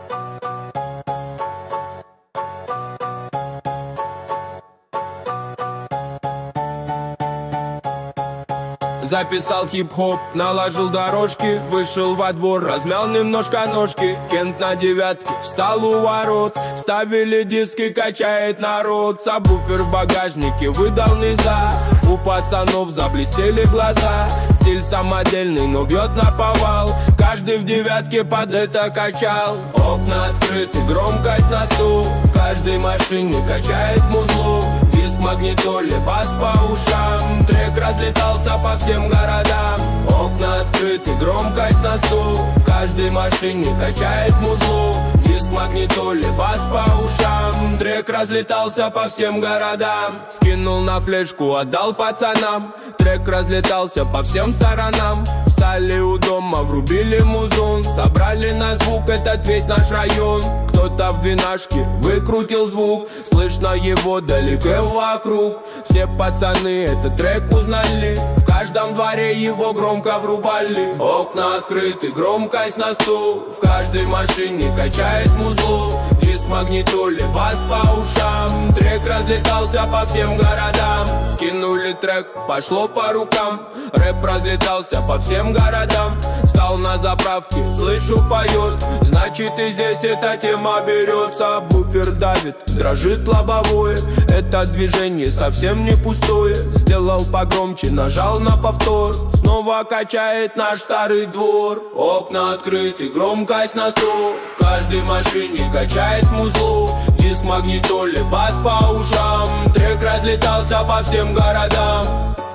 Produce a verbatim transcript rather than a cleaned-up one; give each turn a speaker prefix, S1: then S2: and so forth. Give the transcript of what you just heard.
S1: Записал хип-хоп, наложил дорожки, вышел во двор, размял немножко ножки. Кент на девятке, встал у ворот, ставили диски, качает народ. Сабвуфер в багажнике выдал низа, у пацанов заблестели глаза. Стиль самодельный, но бьет наповал, каждый в девятке под это качал. Окна открыты, громкость на сто, в каждой машине качает музло. Диск магнитоле, бас по ушам, трек разлетался по всем городам. Окна открыты, громкость на сто, в каждой машине качает музло. Диск магнитоле, бас по ушам, трек разлетался по всем городам. Скинул на флешку, отдал пацанам, трек разлетался по всем сторонам. Встали у дома, врубили музон, собрали на звук этот весь наш район. Кто-то в двенашке выкрутил звук, слышно его далеко вокруг. Все пацаны этот трек узнали, в каждом дворе его громко врубали. Окна открыты, громкость на сто, в каждой машине качает музло. Диск магнитоле, бас по ушам, трек разлетался по всем городам. Скинули трек, пошло по рукам, рэп разлетался по всем городам. Встал на заправке, слышу поет, значит и здесь эта тема берется. Буфер давит, дрожит лобовое, это движение совсем не пустое. Сделал погромче, нажал на повтор, снова качает наш старый двор. Окна открыты, громкость на сто, в каждой машине качает музло. Диск магнитоле, бас по ушам, трек разлетался по всем городам.